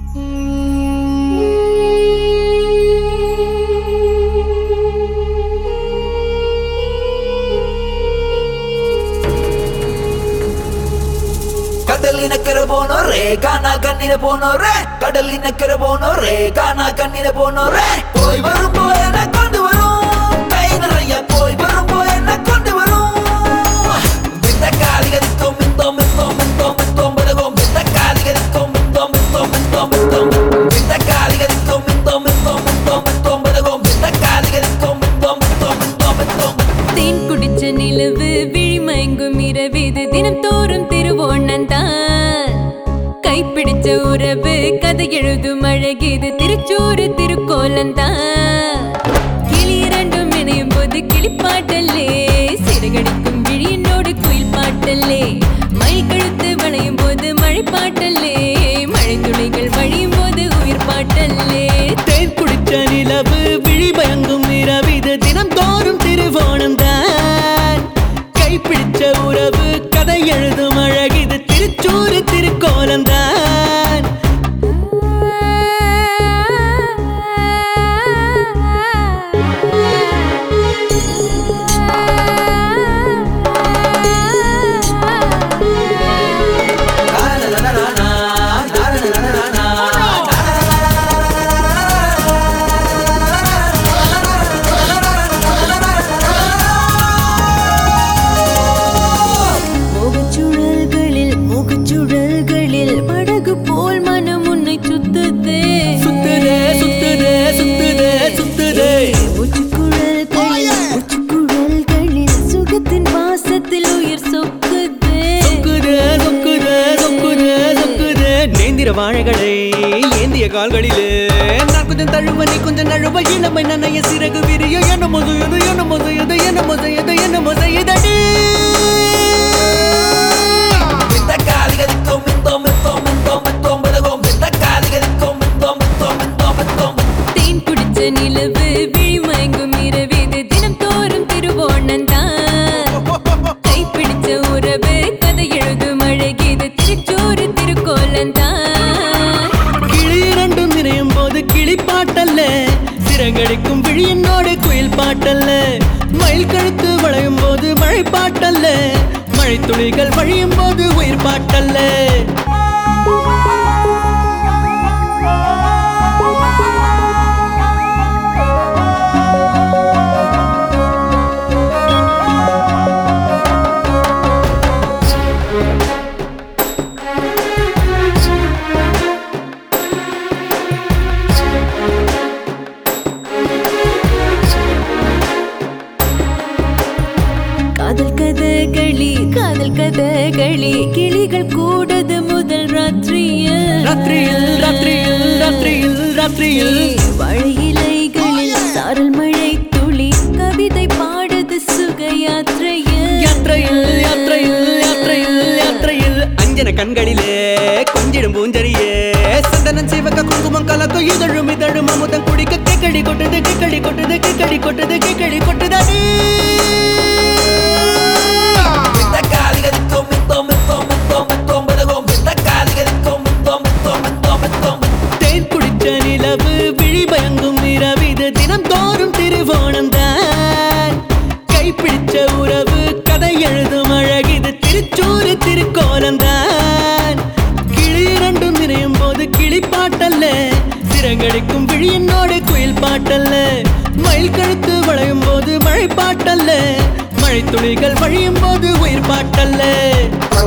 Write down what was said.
கடலினக்கரை போனோரே காணா கண்ணில போனோரே கடலினக்கரை போனோரே காணா கண்ணில போனோரே போய் வரும் போய் என்ன கொண்டு வரும் கை நிறைய போய் வரும் போய் என்ன கொண்டு வரும் இந்த காலிகரிக்கும் மிந்தோம் மிந்தோம் மிந்தோம் மிந்தோம் பதகும் இந்த காலிகரிக்கும் மிந்தோம் மிந்தோம் மிந்தோம் மிந்தோம் இந்த காலிகரிக்கும் மிந்தோம் மிந்தோம் மிந்தோம் மிந்தோம் பதகும் இந்த காலிகரிக்கும் மிந்தோம் மிந்தோம் மிந்தோம் மிந்தோம் தேன் குடிச்ச நிலவு விழிமயங்கும் இரவிது தினம் தோறும் திருவோணந்தான் கைப்பிடிச்ச உறவு கதை எழுதும் அழகிது திருச்சூறு திருக்கோலந்தான் கிளி இரண்டும் இணையும் போது கிளிப்பாட்டல்லே சிறகடிக்கும் விழியினோடு குயில் பாட்டல்லே மயில் கழுத்து வளையும் போது மழை பாட்டல்லே மழை துளிகள் வழியும் போது உயிர் பாட்டல்லே தேன் குடிச்ச நிலவு விழி பயங்கும் இரவிது தினம் தோறும் திருவோணம்தான் கைப்பிடிச்ச உறவு கதை எழுதும் அழகிது திருச்சூறு திருக்கோலம்தான் வாழைகளை ஏந்திய கால்களிலே நான் கொஞ்சம் தழுவ நீ கொஞ்சம் நழுவ இளமை நனைய சிறகு விரிய என்ன மொதையது என்ன மொதையது என்ன மொதையது என்ன மொதையதடி இந்த காலிகரிக்கும் மிந்தோம் மிந்தோம் மிந்தோம் மிந்தோம் பதகும் இந்த காலிகரிக்கும் மிந்தோம் மிந்தோம் மிந்தோம் மிந்தோம் தேன் குடிச்ச நிலவு விழிமயங்கும் இரவிது தினம் தோறும் திருவோணந்தான் கைப்பிடிச்ச உறவு கதை எழுதும் அழகிது திருச்சூறு திருக்கோலந்தான் கிளிப்பாட்டல்ல சிறகடிக்கும் விழியினோடு குயில் பாட்டல்ல மயில் கழுத்து வளையும் போது மழை பாட்டல்ல மழை துளிகள் வழியும் போது உயிர் பாட்டல்ல காதல் கதகளி கிளிகள் கூடது முதல் ராத்திரியில் வாழை இலைகளில் சாரல் மழை துளி கவிதை பாடுது சுக யாத்திரையில் அஞ்சன கண்களிலே கொஞ்சிடும் பூஞ்சரியே சந்தனம் சிவக்க குங்குமம் கலக்க இதழும் இதழும் அமுதம் குடிக்க கேக்கடி கொட்டுது கேக்கடி கொட்டுது கேக்கடி கொட்டுது கேக்கடி கொட்டுதடி தேன் குடிச்ச நிலவு விழி பயங்கும் இரவிது தினம் தோறும் திருவோணம்தான் கைப்பிடிச்ச உறவு கதை எழுதும் அழகிது திருச்சூறு திருக்கோலம்தான் கிளி இரண்டும் இணையும் போது கிளிப்பாட்டல்ல சிறகடிக்கும் விழியினோடு குயில் பாட்டல்ல மயில் கழுத்து வளையும் போது மழை பாட்டல்ல மழை துளிகள் வழியும் போது உயிர் பாட்டல்ல